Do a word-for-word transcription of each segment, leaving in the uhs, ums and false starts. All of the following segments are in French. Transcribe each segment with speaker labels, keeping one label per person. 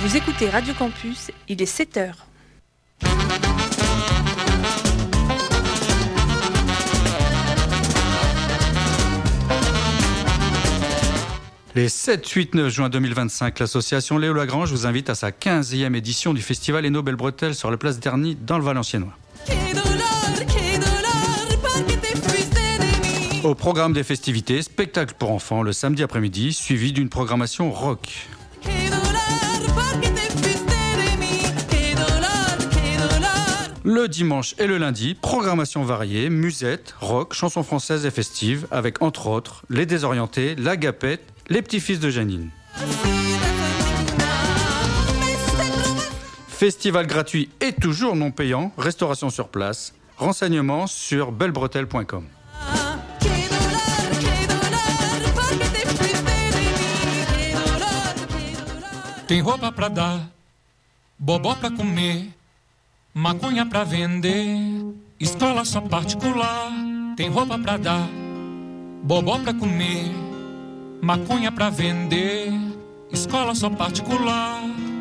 Speaker 1: Vous écoutez Radio Campus, il est sept heures.
Speaker 2: Les sept, huit, neuf juin deux mille vingt-cinq, l'association Léo Lagrange vous invite à sa quinzième édition du festival Eno Belle Bretelle sur la place d'Erny dans le Valenciennois. Au programme des festivités, spectacle pour enfants le samedi après-midi, suivi d'une programmation rock. Le dimanche et le lundi, programmation variée, musette, rock, chansons françaises et festives, avec entre autres Les Désorientés, La Gapette, Les Petits-Fils de Janine. Festival gratuit et toujours non payant, restauration sur place, renseignements sur belle bretelle point com.
Speaker 3: Tem roupa pra dar, bobó pra comer, maconha pra vender, escola só particular. Tem roupa pra dar, bobó pra comer, maconha pra vender, escola só particular.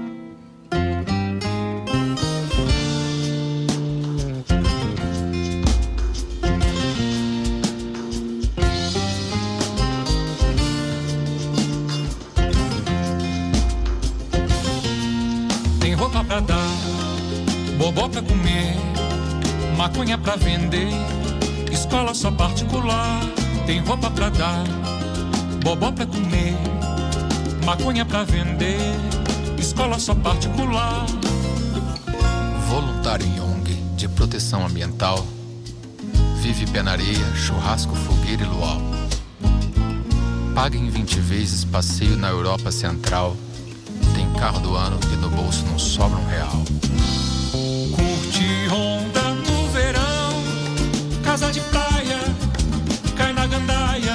Speaker 3: Tem roupa pra dar, bobó pra comer, maconha pra vender, escola só particular. Tem roupa pra dar, bobó pra comer, maconha pra vender, escola só particular.
Speaker 4: Voluntário em O N G de proteção ambiental, vive pé na areia, churrasco, fogueira e luau. Paga em vinte vezes passeio na Europa Central, tem carro do ano e no bolso não sobra um real.
Speaker 3: Curte onda no verão, casa de praia, cai na gandaia,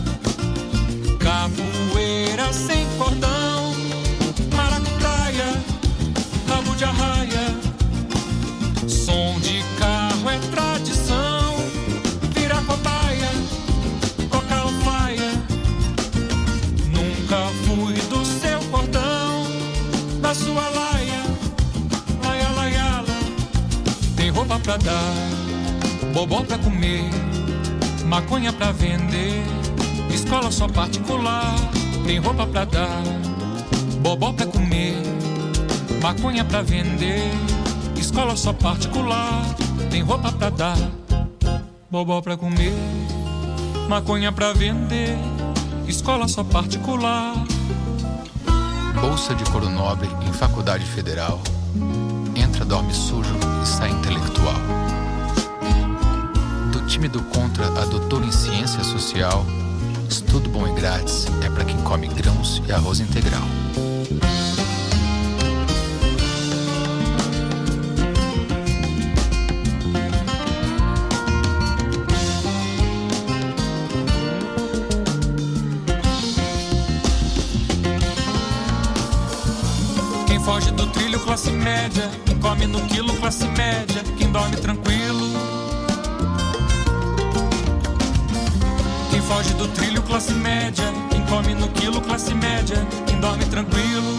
Speaker 3: capoeira sem cordão, maracutaia, rabo de arraia, som de carro é tradição, vira cobaia, coca ou faia, nunca fui do seu cordão, da sua laia, laia, laiala. Tem roupa pra dar, bobó pra comer, maconha pra vender, escola só particular. Tem roupa pra dar, bobó pra comer, maconha pra vender, escola só particular. Tem roupa pra dar, bobó pra comer, maconha pra vender, escola só particular.
Speaker 4: Bolsa de couro nobre em faculdade federal, entra, dorme sujo e sai intelectual. Do tímido contra a doutora em ciência social, estudo bom e grátis é pra quem come grãos e arroz integral.
Speaker 3: Quem foge do trilho, classe média, quem come no quilo, classe média, quem dorme tranquilo. Quem foge do trilho, classe média, quem come no quilo, classe média, quem dorme tranquilo.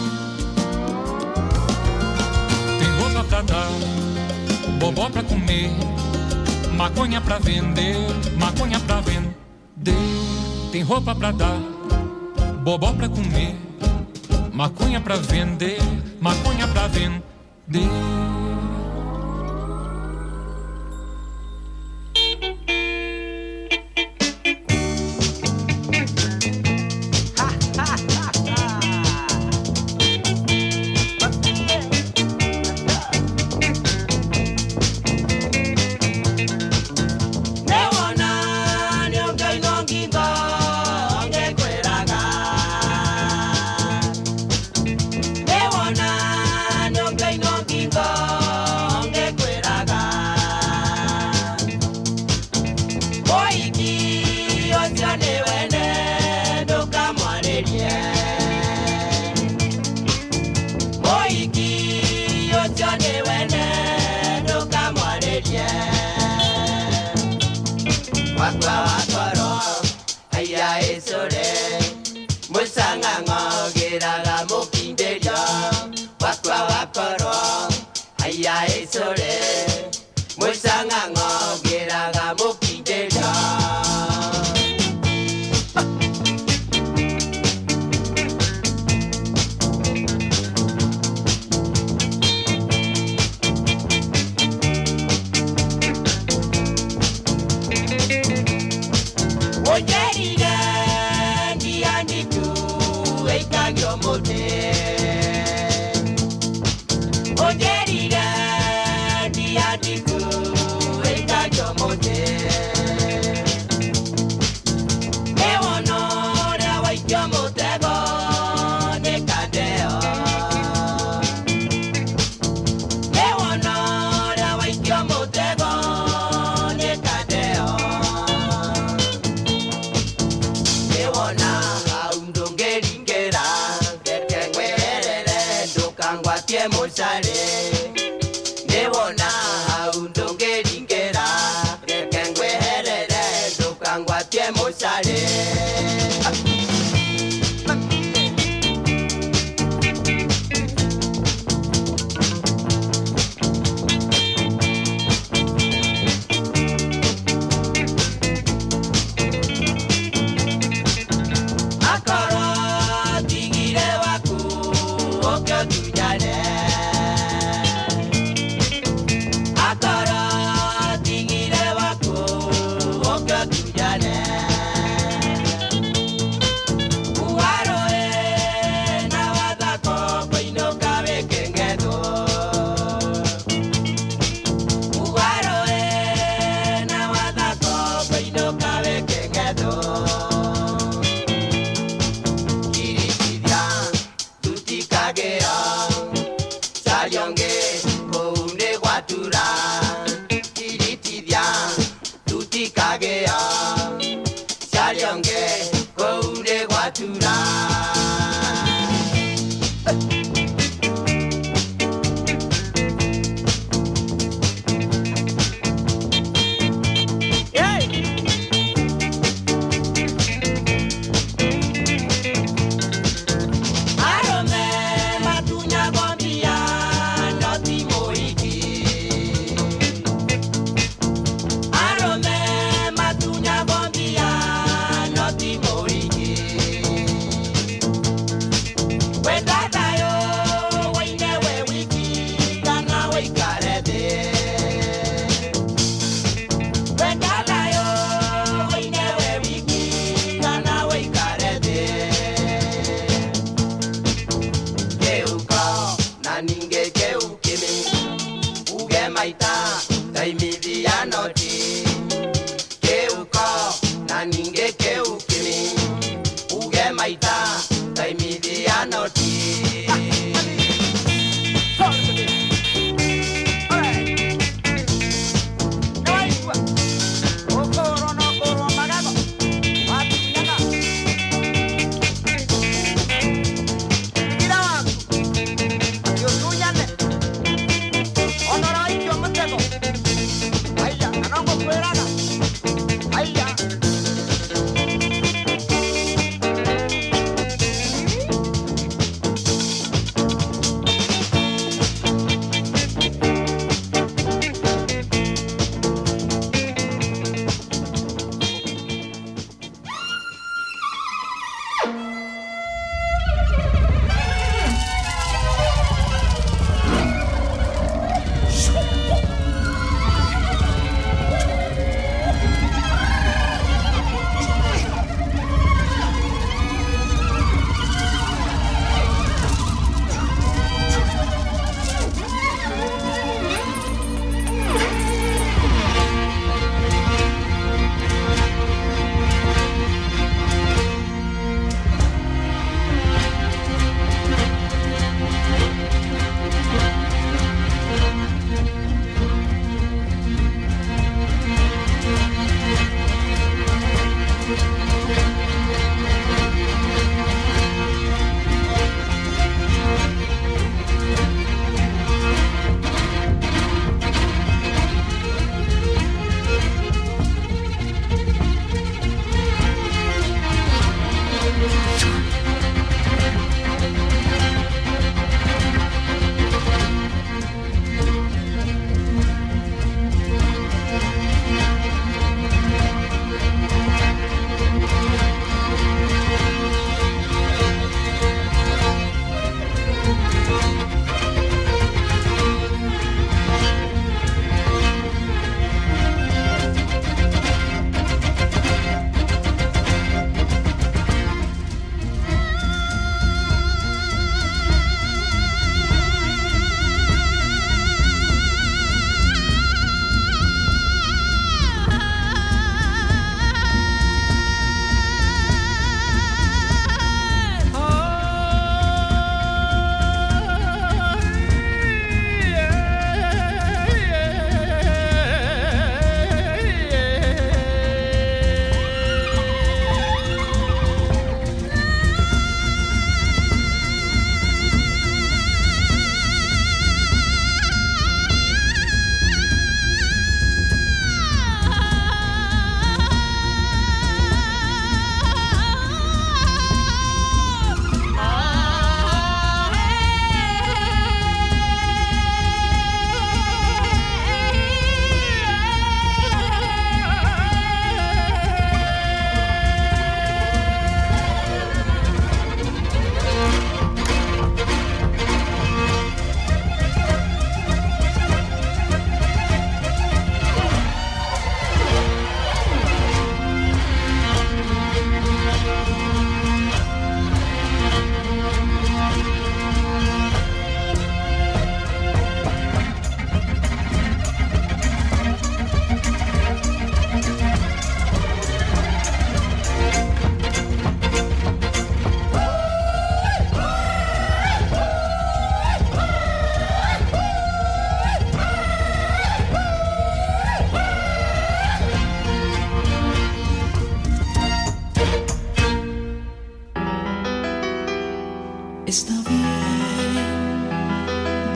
Speaker 3: Tem roupa pra dar, bobó pra comer, maconha pra vender, maconha pra vender. Tem roupa pra dar, bobó pra comer, maconha pra vender, maconha pra vender.
Speaker 5: Musanga ngogeraga mukinderia akoro aya esore musanga ngogira ga mukidela Ojeriga ndi anditu ekagyo mote Ojeriga ndi anditu ekagyo mote Ewono ra waikyo motego ne kadeo Ewono ra waikyo motego ne kadeo Ewana undongeringera ketengwerere ndukangwatie musale Ewana undongeringera ketengwerere ndukangwatie musale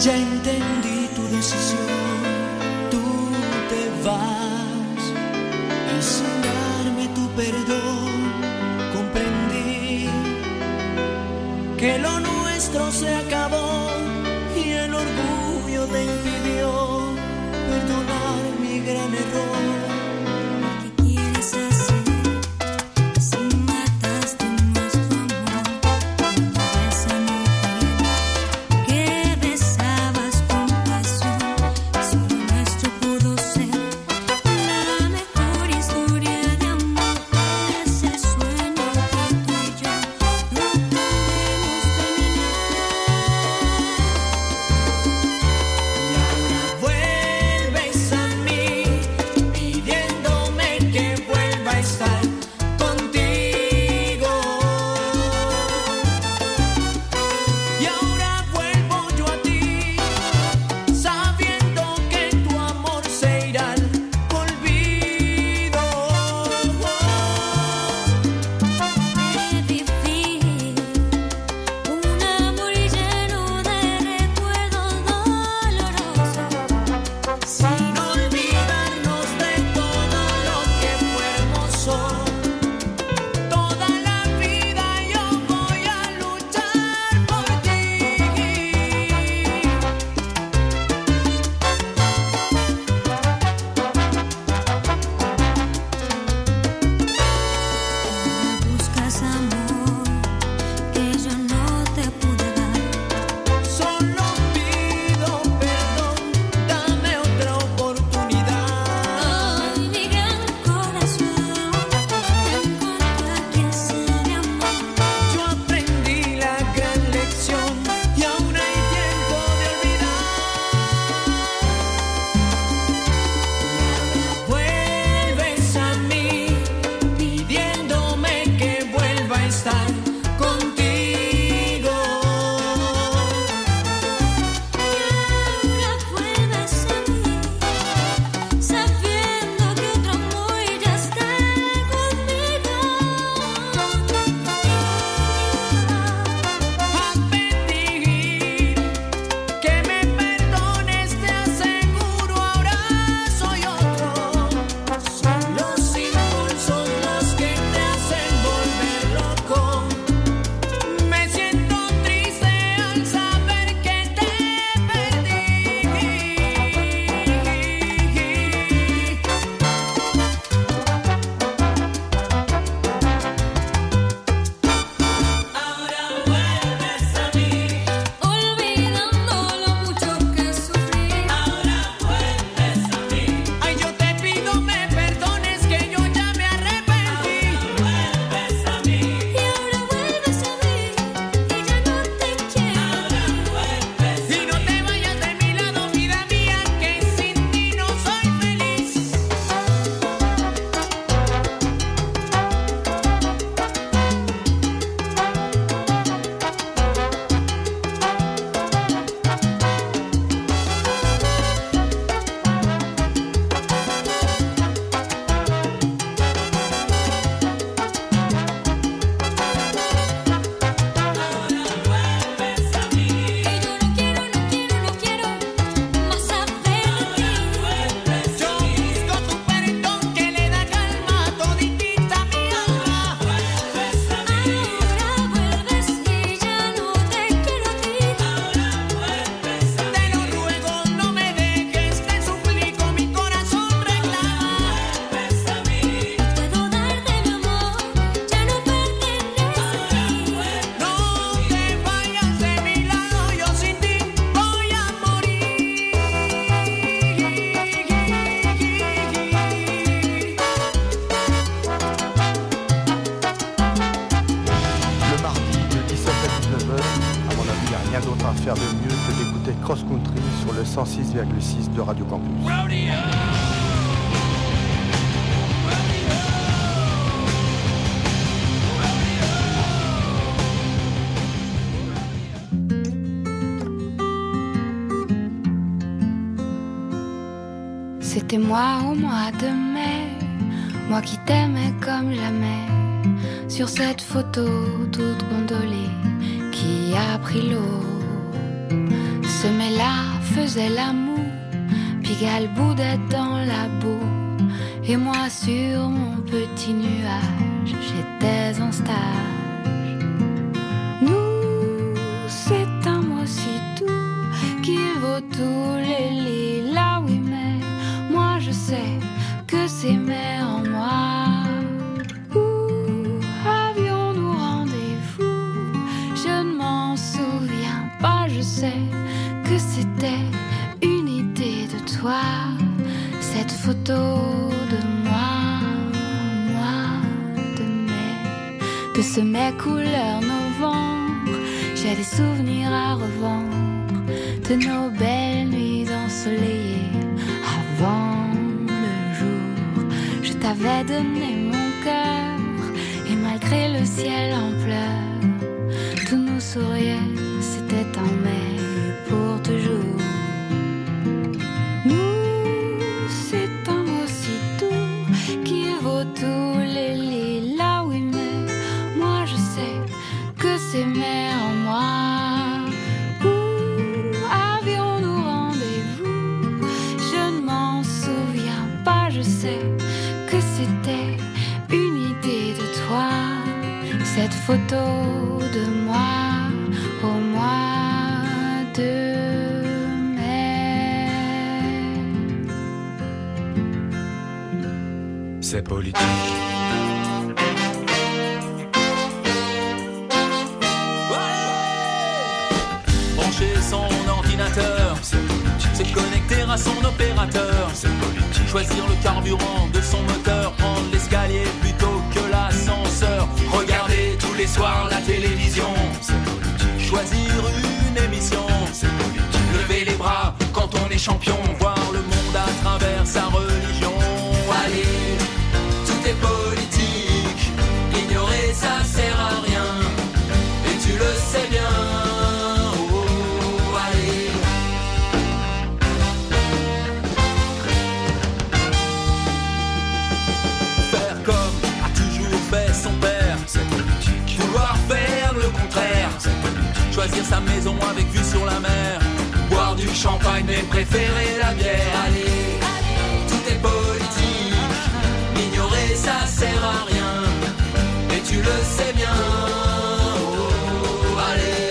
Speaker 6: Ya entendí tu decisión, tú te vas y sin darme tu perdón comprendí que lo nuestro se acabó y el orgullo te impidió perdonar mi gran error.
Speaker 7: Cross-Country sur le cent six virgule six de Radio Campus.
Speaker 8: C'était moi au mois de mai, moi qui t'aimais comme jamais, sur cette photo toute gondolée qui a pris l'eau. Ce mai-là faisait l'amour, puis galboudait dans la boue. Et moi sur mon petit nuage, j'étais en stage. Nous, c'est un mot si doux qu'il vaut tous les lilas, oui, mais moi je sais que c'est mais en moi. Où avions-nous rendez-vous? Je ne m'en souviens pas, je sais que c'était une idée de toi. Cette photo de moi, moi, de mai, de ce mai couleur novembre. J'ai des souvenirs à revendre de nos belles nuits ensoleillées avant le jour. Je t'avais donné mon cœur et malgré le ciel en pleurs, tout nous souriait, c'était en mai pour toujours. Tous les lilas, oui, mais moi je sais que c'est mais en moi. Où avions-nous rendez-vous? Je ne m'en souviens pas, je sais que c'était une idée de toi. Cette photo de moi au mois de mai.
Speaker 9: C'est politique.
Speaker 10: Brancher son ordinateur, c'est politique. Se connecter à son opérateur, c'est politique. Choisir le carburant de son moteur, prendre l'escalier plutôt que l'ascenseur. Regarder tous les soirs la télévision, c'est politique. Choisir une émission, c'est politique. Lever les bras quand on est champion, voir le monde à travers sa religion. Allez, tout est politique, ignorer ça sert à rien, et tu le sais bien. Oh, allez. Faire comme a toujours fait son père, c'est politique. Vouloir faire le contraire, c'est politique. Choisir sa maison avec vue sur la mer, boire du champagne mais préférer la bière. Allez, tout est politique, ignorer ça sert à rien, et tu le sais bien. Oh, allez.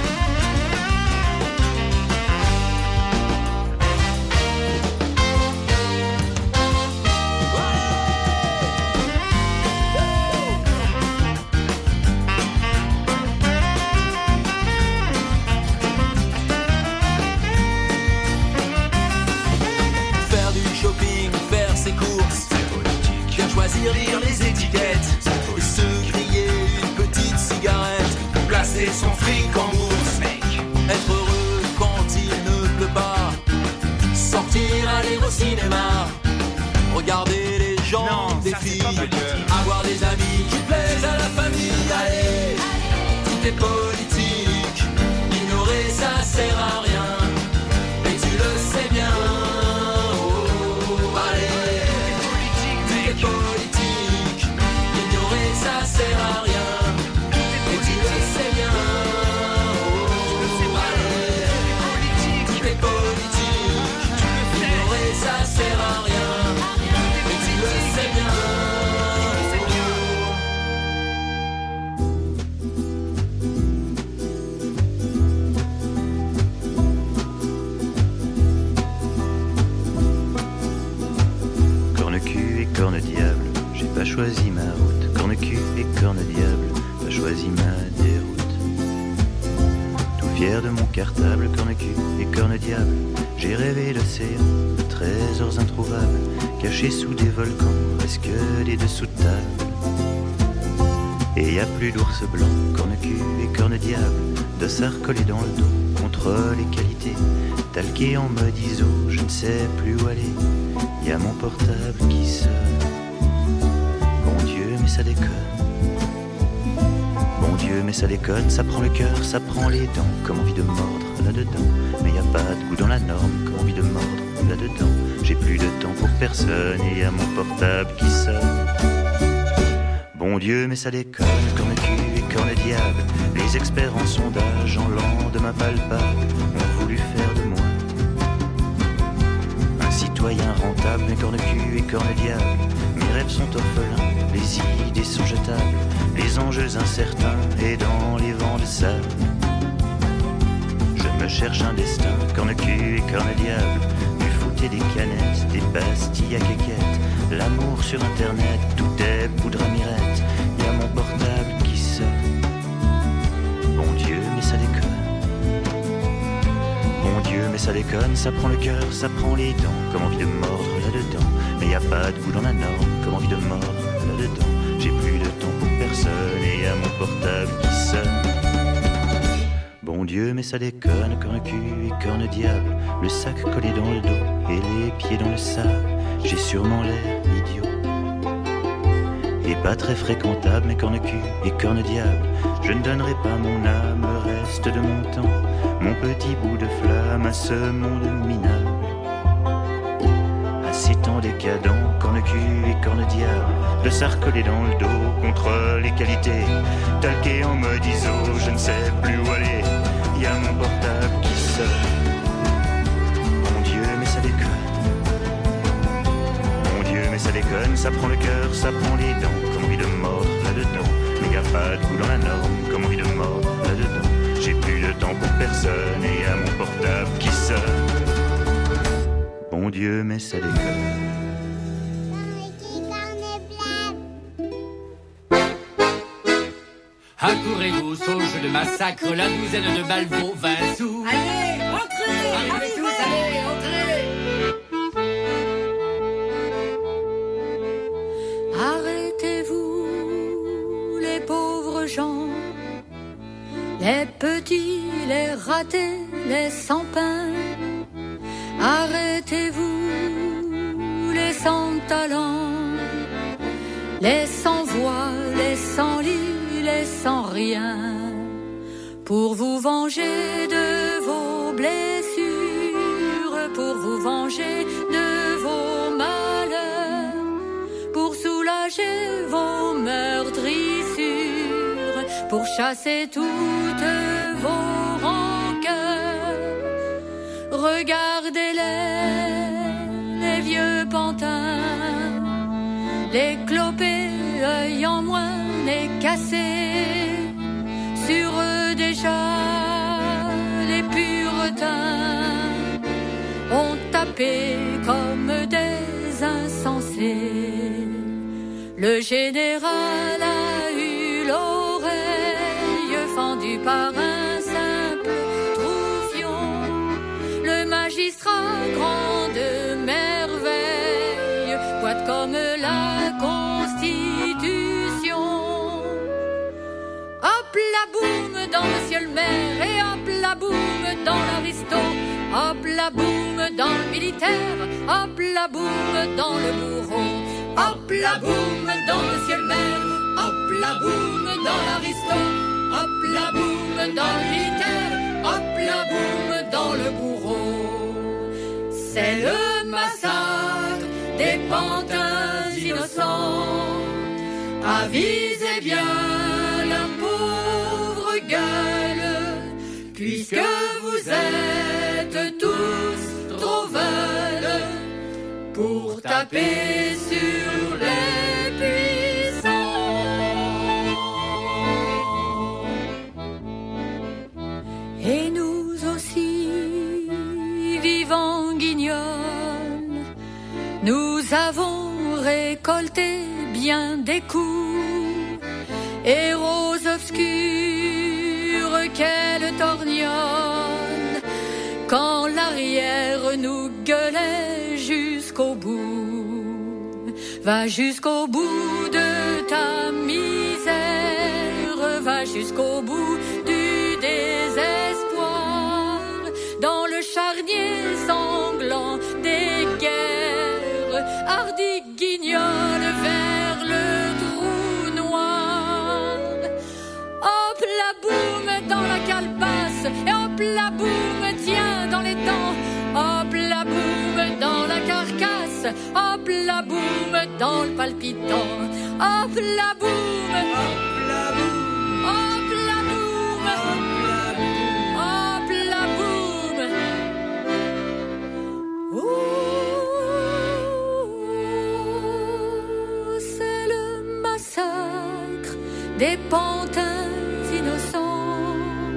Speaker 10: Faire du shopping, faire ses courses, bien choisir, lire les étiquettes, et se griller une petite cigarette, placer son fric en bourse, être heureux quand il ne pleut pas, sortir, aller au cinéma, regarder les gens, non, des filles, avoir des amis qui plaisent à la famille. Allez, tout est politique, ignorer ça sert à rien, et tu le sais bien. Ça sert à rien, et tu le sais bien. Oh, allez, tout est politique, ignorer ça sert à rien, et tu le sais bien.
Speaker 11: Corne-cul et corne-diable, j'ai pas choisi ma route. Corne-cul et corne-diable, pas choisi ma déroute. Tout fier de mon cartable, corne-cul et corne-diable, j'ai rêvé l'océan de trésors introuvables, cachés sous des volcans, esquelés dessous de table. Et y a plus d'ours blanc, corne-cul et corne-diable, dossard collé dans le dos, contre les qualités, talqué en mode I S O, je ne sais plus où aller, y a mon portable qui sonne. Bon Dieu, mais ça déconne. Bon Dieu, mais ça déconne, ça prend le cœur, ça prend les dents, comme envie de mordre là-dedans. Mais y a pas de goût dans la norme, comme envie de mordre là-dedans. J'ai plus de temps pour personne et y a mon portable qui sonne. Bon Dieu, mais ça déconne, corne-cul et corne-diable. Les experts en sondage, en lendemain palpable, ont voulu faire de moi diable, mes corne-cul et corne-diable. Mes rêves sont orphelins, les idées sont jetables, les enjeux incertains et dans les vents de sable. Je me cherche un destin, corne-cul et corne-diable. Du foot et des canettes, des pastilles à quéquette. L'amour sur internet, tout est poudre à mirette. Y'a mon portable qui sonne. Bon Dieu, mais ça déconne. Bon Dieu, mais ça déconne, ça prend le cœur, ça prend les dents. Comme envie de mordre là-dedans. Mais y a pas de goût dans la norme, comme envie de mordre là-dedans. J'ai plus de temps pour personne et y'a mon portable qui sonne. Bon Dieu, mais ça déconne, corne-cul et corne-diable. Le sac collé dans le dos et les pieds dans le sable. J'ai sûrement l'air idiot et pas très fréquentable, mais corne-cul et corne-diable. Je ne donnerai pas mon âme, le reste de mon temps, mon petit bout de flamme à ce monde minable. À ces temps décadents, corne-cul et corne-diable. Le sarc collé dans le dos contre les qualités. Talqué en mode I S O, je ne sais plus où aller. Y'a mon portable qui sonne. Mon Dieu, mais ça déconne. Mon Dieu, mais ça déconne. Ça prend le cœur, ça prend les dents. Comme envie de mordre là-dedans. Mais y'a pas de goût dans la norme. Comme envie de mordre là-dedans. J'ai plus de temps pour personne. Et y'a mon portable qui sonne. Bon Dieu, mais ça déconne.
Speaker 12: Accourez-vous au jeu de massacre, la douzaine de balles vaut vingt sous.
Speaker 13: Allez, entrez,
Speaker 12: allez tous, allez, entrez.
Speaker 14: Arrêtez-vous, les pauvres gens, les petits, les ratés, les sans pain. Arrêtez-vous, les sans talent, les sans voix, les sans lit, les sans rien, pour vous venger de vos blessures, pour vous venger de vos malheurs, pour soulager vos meurtrissures, pour chasser toutes vos rancœurs. Regardez-les, les vieux pantins, les clopés, œil en moins, les cassés, sur eux déjà les puritains ont tapé comme des insensés. Le général a eu l'oreille fendue par un simple troufion. Le magistrat, grande merveille, boite comme la Constitution. Hop la boum dans le ciel mer et hop la boum dans l'aristo. Hop la boum dans le militaire, hop la boum dans le bourreau. Hop la boum dans le ciel mer, hop la boum dans l'aristo. Hop la boum dans le militaire, hop la boum dans le bourreau. C'est le massacre des pantins innocents. Avisez bien la pauvre gueule, puisque vous êtes tous trop veules pour taper sur les puissants. Et nous aussi, vivants guignols, nous avons récolté bien des coups, héros obscurs, quelle torgnole, quand l'arrière nous gueulait jusqu'au bout. Va jusqu'au bout de ta misère, va jusqu'au bout du désespoir, dans le charnier sanglant des guerres, hardi guignol vers le trou noir. Hop la boum dans la calebasse, et hop la boum tiens dans les dents. Hop la boum dans la carcasse, hop la boum dans le palpitant. Hop la boum, hop la boum, hop la boum, hop la boum. Ouh, des pantins innocents.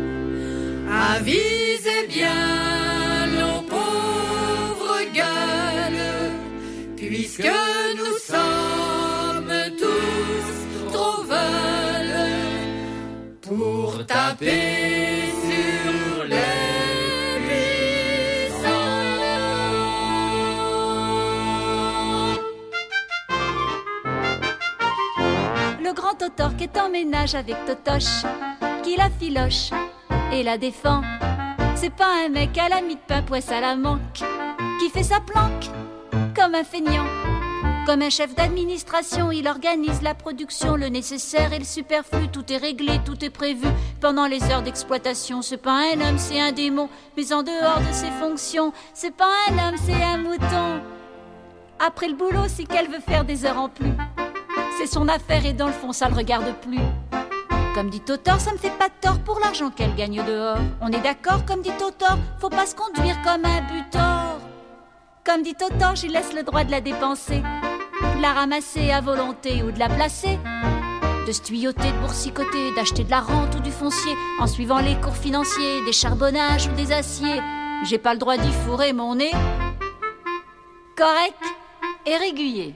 Speaker 14: Avisez bien nos pauvres gueules, puisque nous sommes tous trop veules pour taper sur les
Speaker 13: le grand Totor qui est en ménage avec Totoche, qui la filoche et la défend. C'est pas un mec à la mie de pain poisse à la manque, qui fait sa planque comme un feignant. Comme un chef d'administration, il organise la production, le nécessaire et le superflu. Tout est réglé, tout est prévu pendant les heures d'exploitation. C'est pas un homme, c'est un démon, mais en dehors de ses fonctions. C'est pas un homme, c'est un mouton. Après le boulot, c'est qu'elle veut faire des heures en plus. C'est son affaire et dans le fond, ça le regarde plus. Comme dit Totor, ça me fait pas de tort pour l'argent qu'elle gagne dehors. On est d'accord, comme dit Totor, faut pas se conduire comme un butor. Comme dit Totor, j'y laisse le droit de la dépenser, de la ramasser à volonté ou de la placer, de se tuyauter, de boursicoter, d'acheter de la rente ou du foncier, en suivant les cours financiers, des charbonnages ou des aciers. J'ai pas le droit d'y fourrer mon nez. Correct et régulier.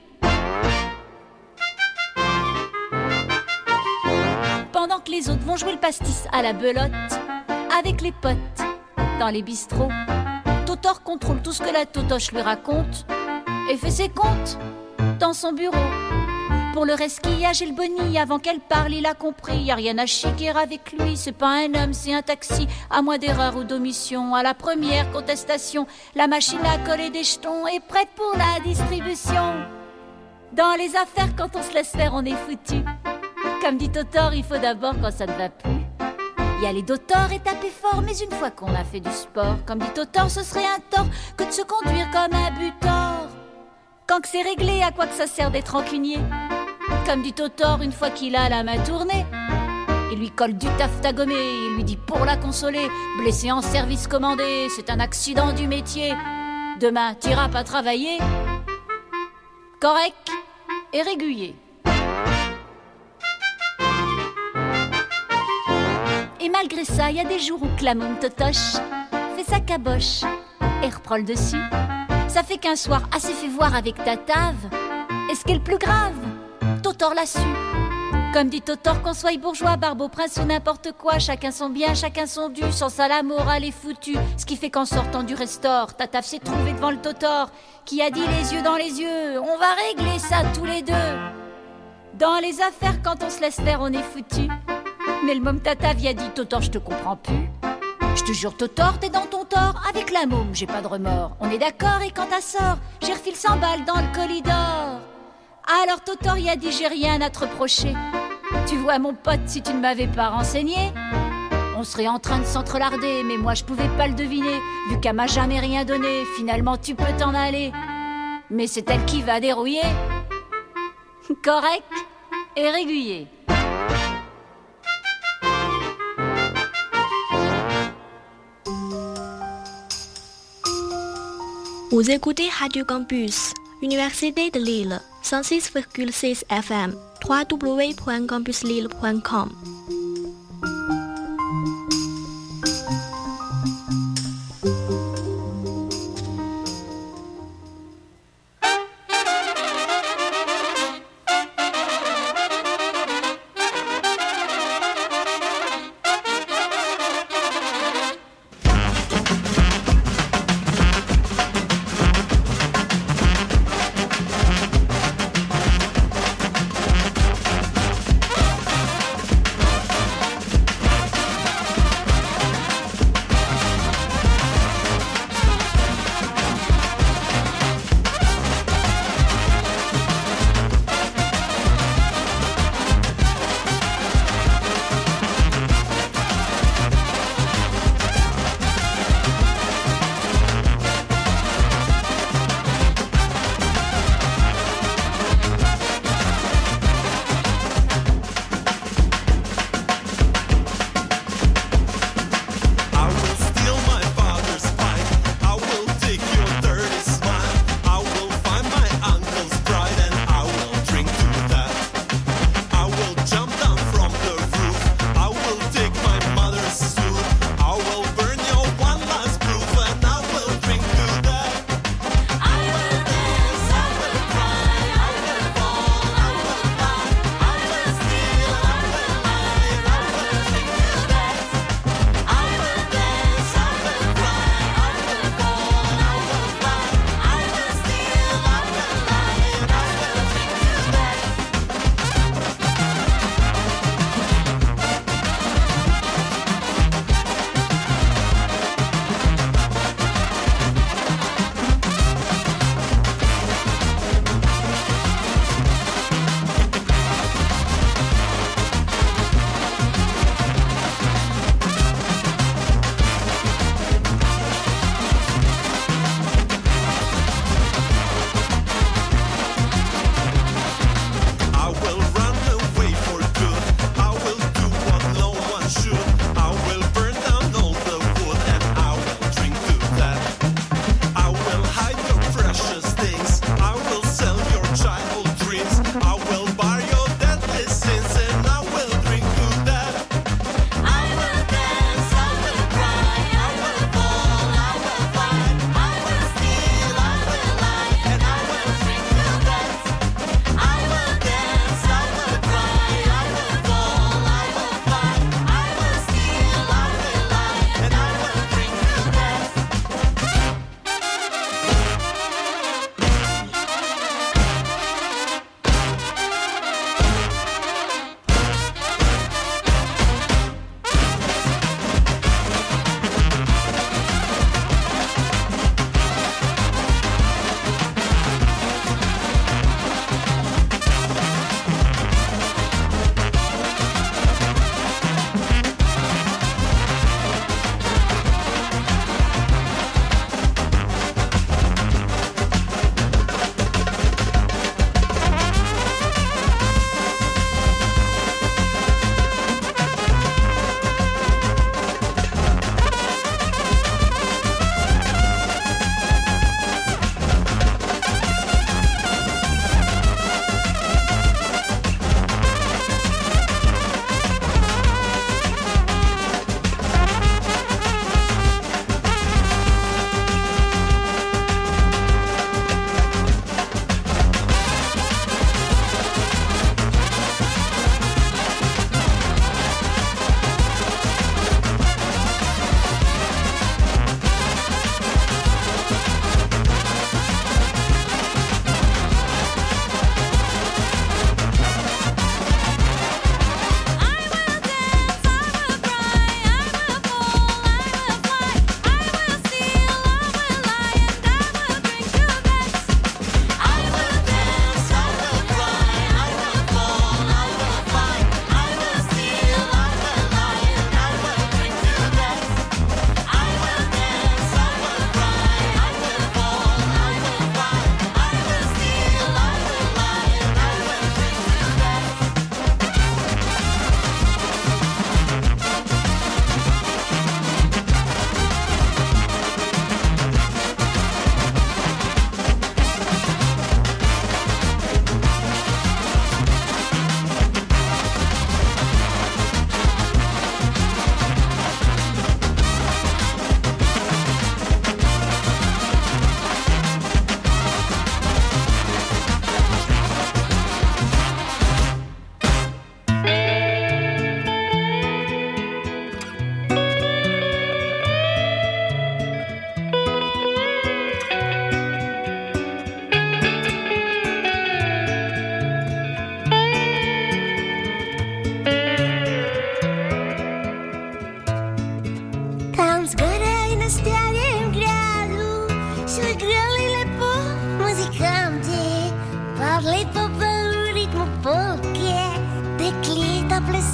Speaker 13: Pendant que les autres vont jouer le pastis à la belote avec les potes dans les bistrots, Totor contrôle tout ce que la totoche lui raconte et fait ses comptes dans son bureau. Pour le resquillage et le boni, avant qu'elle parle, il a compris. Y a rien à chiquer avec lui, c'est pas un homme, c'est un taxi. À moins d'erreur ou d'omission, à la première contestation, la machine à coller des jetons est prête pour la distribution. Dans les affaires, quand on se laisse faire, on est foutu. Comme dit Totor, il faut d'abord quand ça ne va plus y aller d'autor et taper fort. Mais une fois qu'on a fait du sport, comme dit Totor, ce serait un tort que de se conduire comme un butor. Quand que c'est réglé, à quoi que ça sert d'être rancunier? Comme dit Totor, une fois qu'il a la main tournée, il lui colle du taffetas gommé, il lui dit pour la consoler, blessé en service commandé, c'est un accident du métier. Demain, t'iras pas travailler. Correct et régulier. Et malgré ça, il y a des jours où Clamoum Totoche fait sa caboche et reprend le dessus. Ça fait qu'un soir, assez fait voir avec ta tave. Et ce qui est le plus grave, Totor l'a su. Comme dit Totor, qu'on soit bourgeois, barbeau, prince ou n'importe quoi, chacun son bien, chacun son dû. Sans ça, la morale est foutue. Ce qui fait qu'en sortant du restore, ta taf s'est trouvée devant le Totor, qui a dit les yeux dans les yeux, on va régler ça tous les deux. Dans les affaires, quand on se laisse faire, on est foutu. Mais le môme tata vient dit Totor, je te comprends plus. Je te jure Totor, t'es dans ton tort. Avec la môme, j'ai pas de remords. On est d'accord et quand t'as sort, j'ai refilé cent balles dans le colis d'or. Alors Totor y a dit j'ai rien à te reprocher. Tu vois mon pote, si tu ne m'avais pas renseigné, on serait en train de s'entrelarder. Mais moi je pouvais pas le deviner, vu qu'elle m'a jamais rien donné. Finalement tu peux t'en aller, mais c'est elle qui va dérouiller. Correct et régulier.
Speaker 15: Vous écoutez Radio Campus, Université de Lille, cent six virgule six F M, w w w point campus lille point com.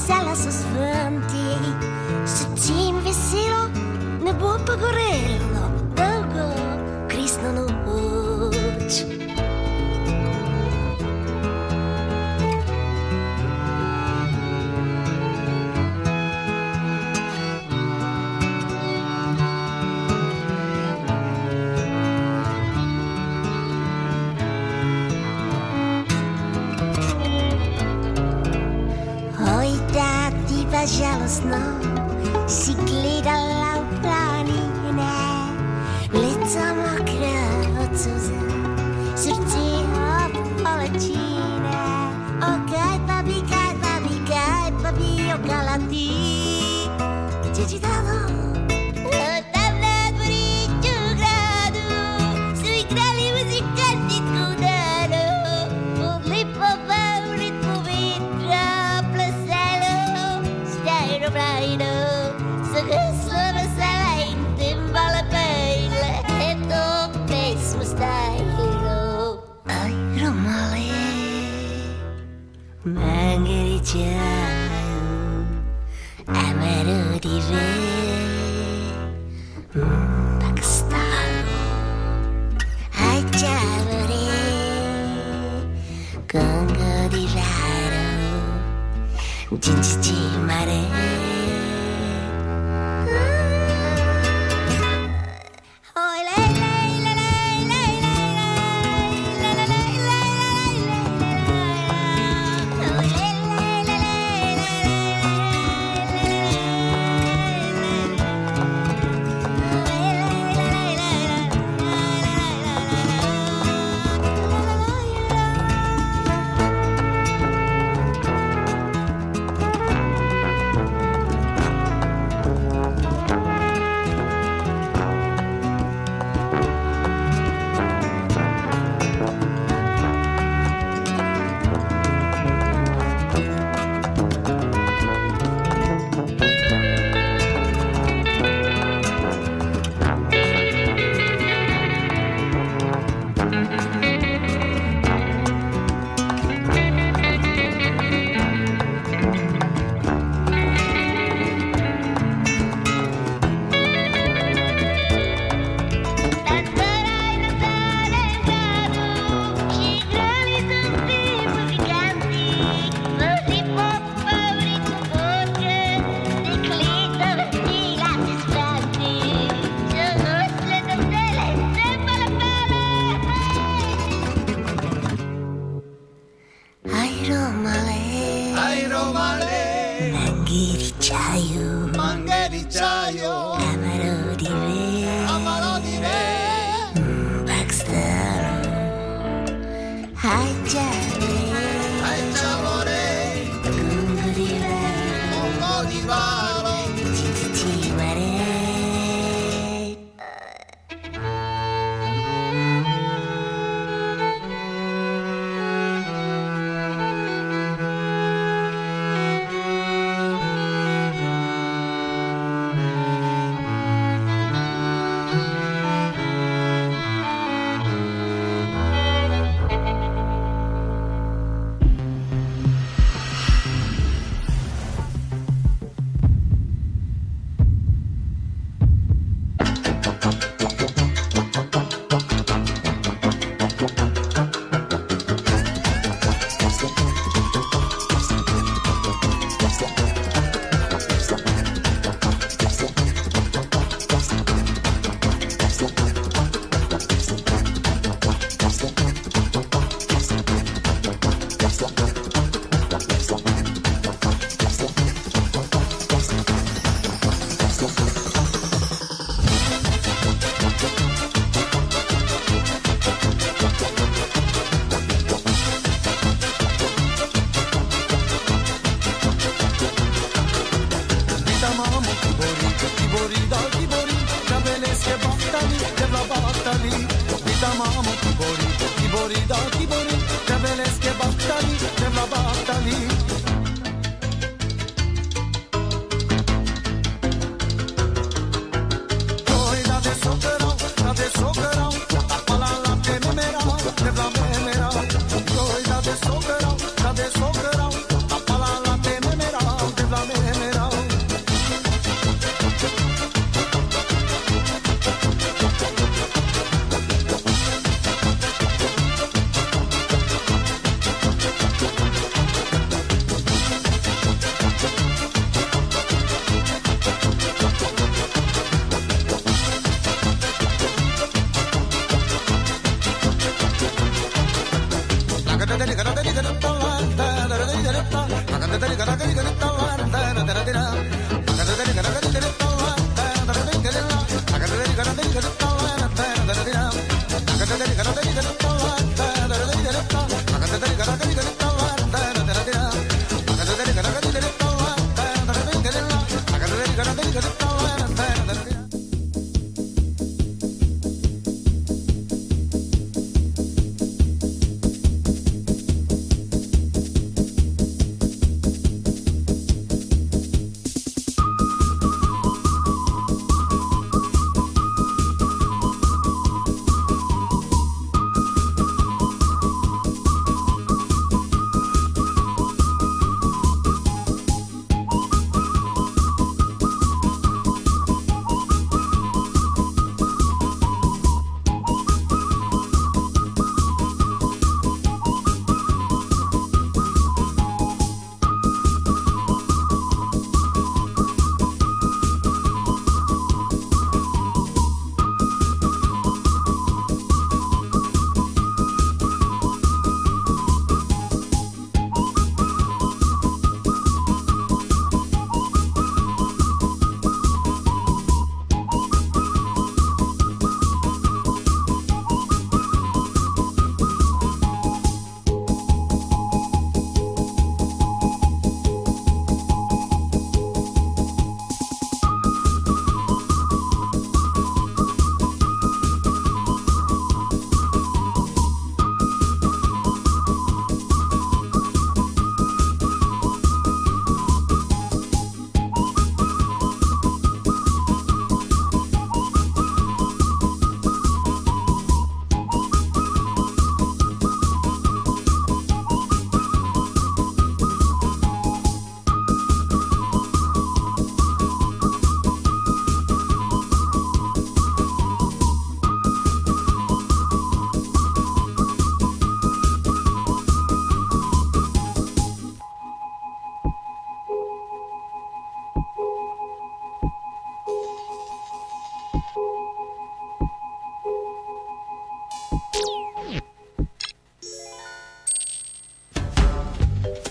Speaker 16: seala să sfânti, să țin veselo, ne bo pogorelo, dolgo Krisna noć. Žalostno si gledala v planine, lica mokra od suza, srce ob palačine. O kaj pa bi, kaj pa bi, kaj pa bi jokala ti? Če ti dalo, tam na dvorišču gradu so igrali muzikanti skudano, pod lipovem ritmu vetra plesalo. Braino, so geslo vesela in timbale pejle, e to pesmo stajilo. Aj, Romale, mangeri čaju, amaru dive, Pakistanu. Aj, čavore, Congo divaro, Cinci mare.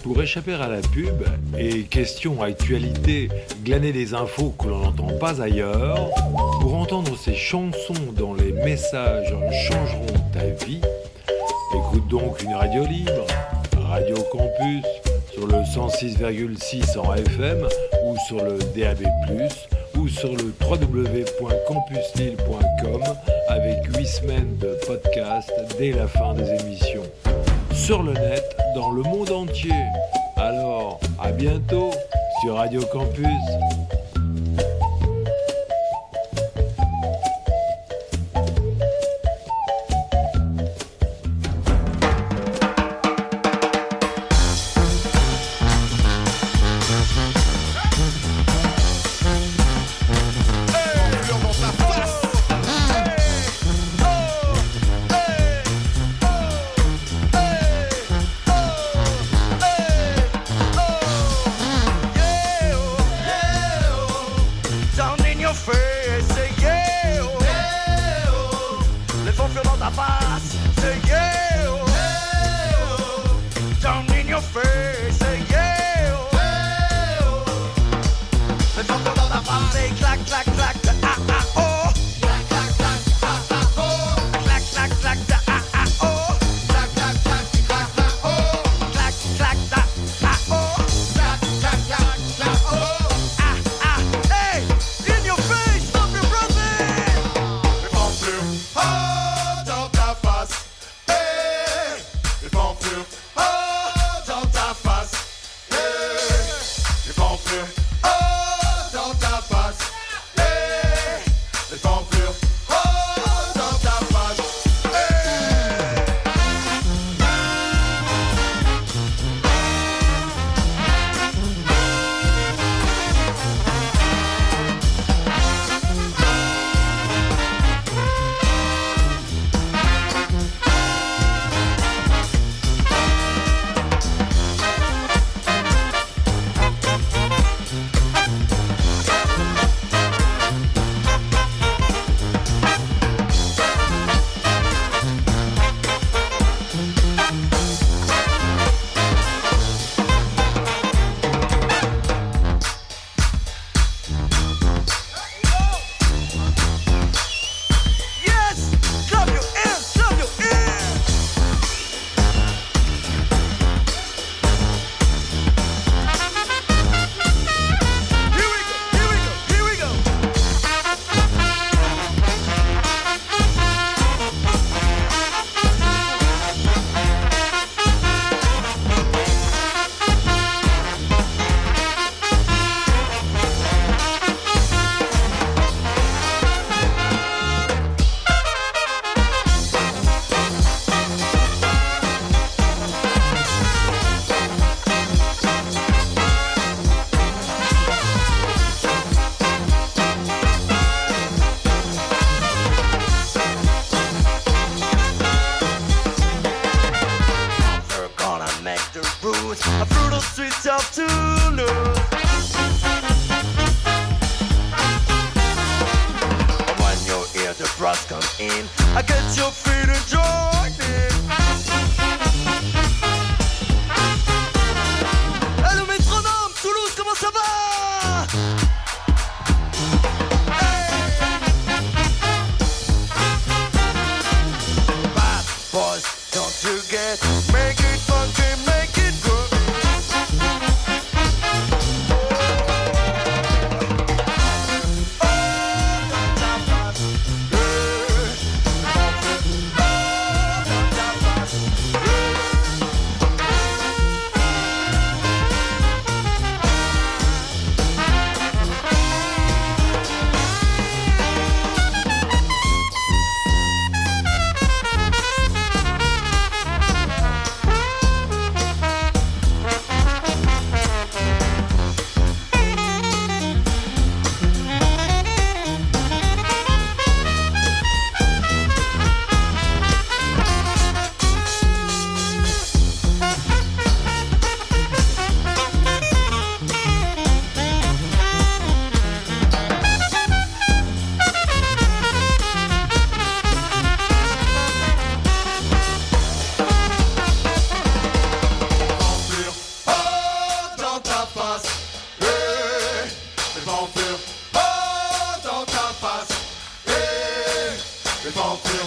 Speaker 17: Pour échapper à la pub et questions, actualités, glaner des infos que l'on n'entend pas ailleurs, pour entendre ces chansons dont les messages changeront ta vie, écoute donc une radio libre, Radio Campus, sur le cent six virgule six en F M ou sur le D A B plus, ou sur le w w w point campus lille point com avec huit semaines de podcast dès la fin des émissions. Sur le net, dans le monde entier. Alors, à bientôt sur Radio Campus.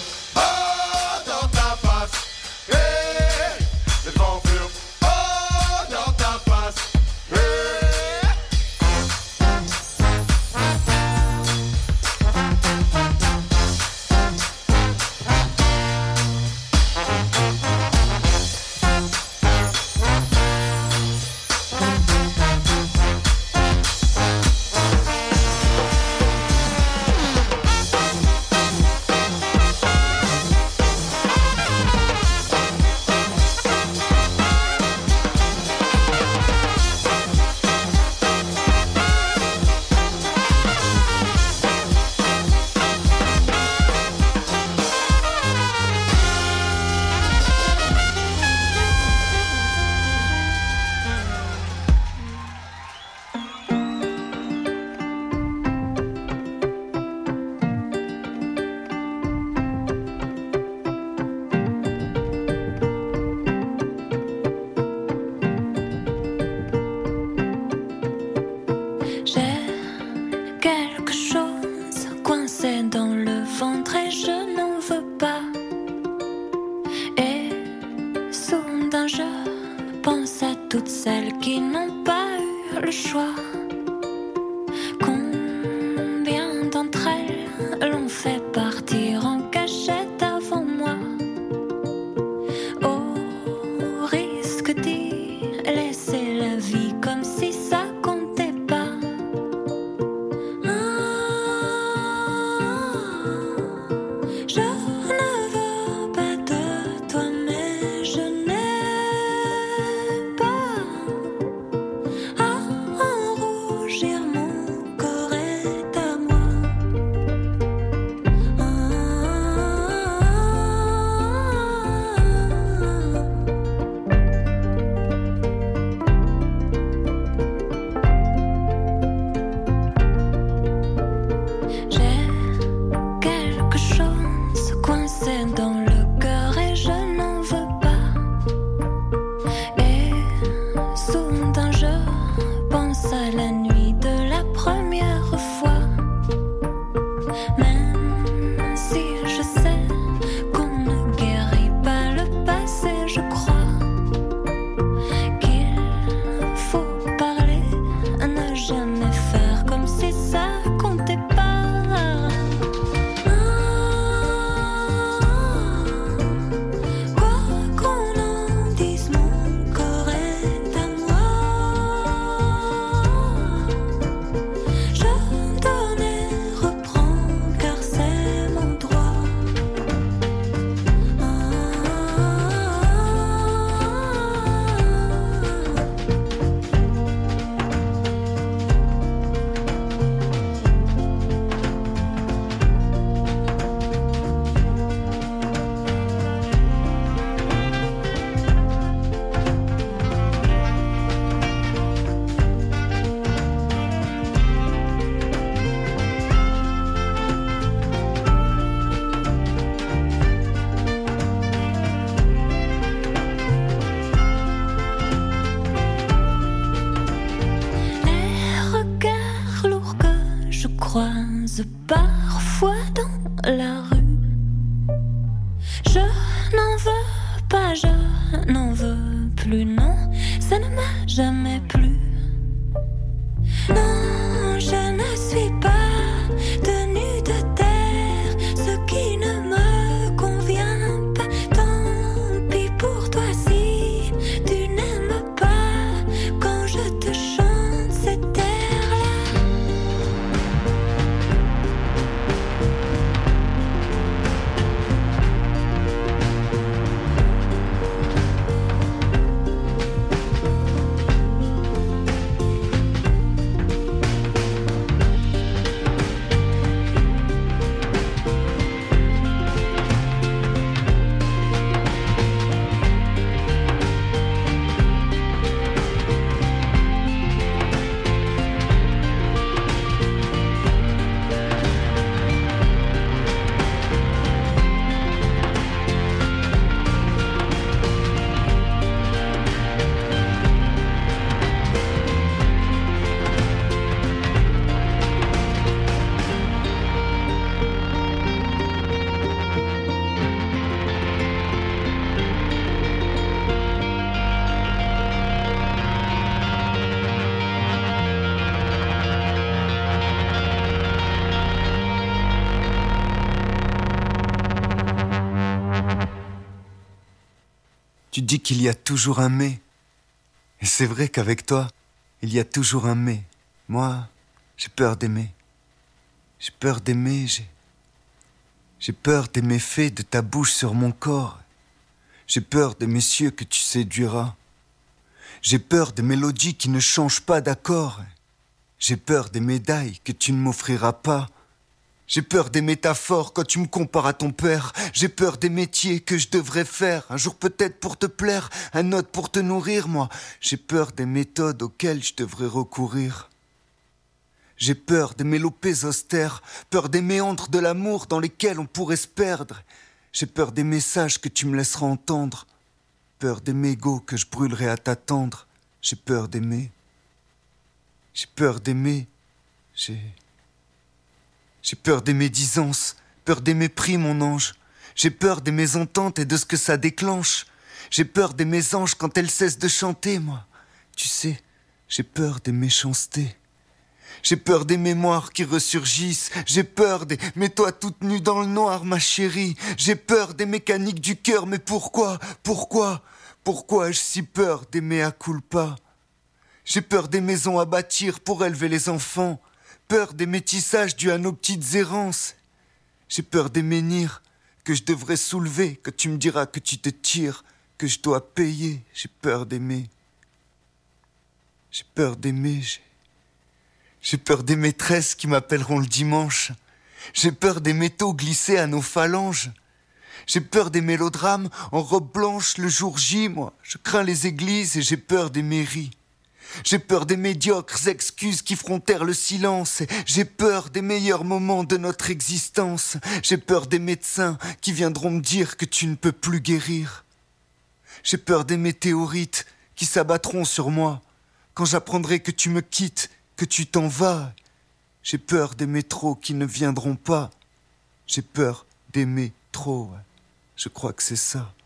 Speaker 18: oh dans ta face. Hey, le vent furent oh dans ta face. Hey.
Speaker 19: Tu dis qu'il y a toujours un mais. Et c'est vrai qu'avec toi, il y a toujours un mais. Moi, j'ai peur d'aimer. J'ai peur d'aimer, j'ai... J'ai peur des méfaits de ta bouche sur mon corps. J'ai peur des messieurs que tu séduiras. J'ai peur des mélodies qui ne changent pas d'accord. J'ai peur des médailles que tu ne m'offriras pas. J'ai peur des métaphores quand tu me compares à ton père. J'ai peur des métiers que je devrais faire. Un jour peut-être pour te plaire, un autre pour te nourrir, moi. J'ai peur des méthodes auxquelles je devrais recourir. J'ai peur des mélopées austères, peur des méandres de l'amour dans lesquels on pourrait se perdre. J'ai peur des messages que tu me laisseras entendre. Peur des mégots que je brûlerai à t'attendre. J'ai peur d'aimer. J'ai peur d'aimer. J'ai... J'ai peur des médisances, peur des mépris, mon ange. J'ai peur des mésententes et de ce que ça déclenche. J'ai peur des mésanges quand elles cessent de chanter, moi. Tu sais, j'ai peur des méchancetés. J'ai peur des mémoires qui ressurgissent. J'ai peur des... Mets-toi toute nue dans le noir, ma chérie. J'ai peur des mécaniques du cœur. Mais pourquoi? Pourquoi? Pourquoi ai-je si peur des mea culpa? J'ai peur des maisons à bâtir pour élever les enfants. Peur des métissages dus à nos petites errances. J'ai peur des menhirs que je devrais soulever, que tu me diras que tu te tires, que je dois payer. J'ai peur d'aimer. J'ai peur d'aimer, j'ai... J'ai peur des maîtresses qui m'appelleront le dimanche. J'ai peur des métaux glissés à nos phalanges. J'ai peur des mélodrames en robe blanche le jour J, moi. Je crains les églises et j'ai peur des mairies. J'ai peur des médiocres excuses qui feront taire le silence. J'ai peur des meilleurs moments de notre existence. J'ai peur des médecins qui viendront me dire que tu ne peux plus guérir. J'ai peur des météorites qui s'abattront sur moi quand j'apprendrai que tu me quittes, que tu t'en vas. J'ai peur des métros qui ne viendront pas. J'ai peur d'aimer trop. Je crois que c'est ça.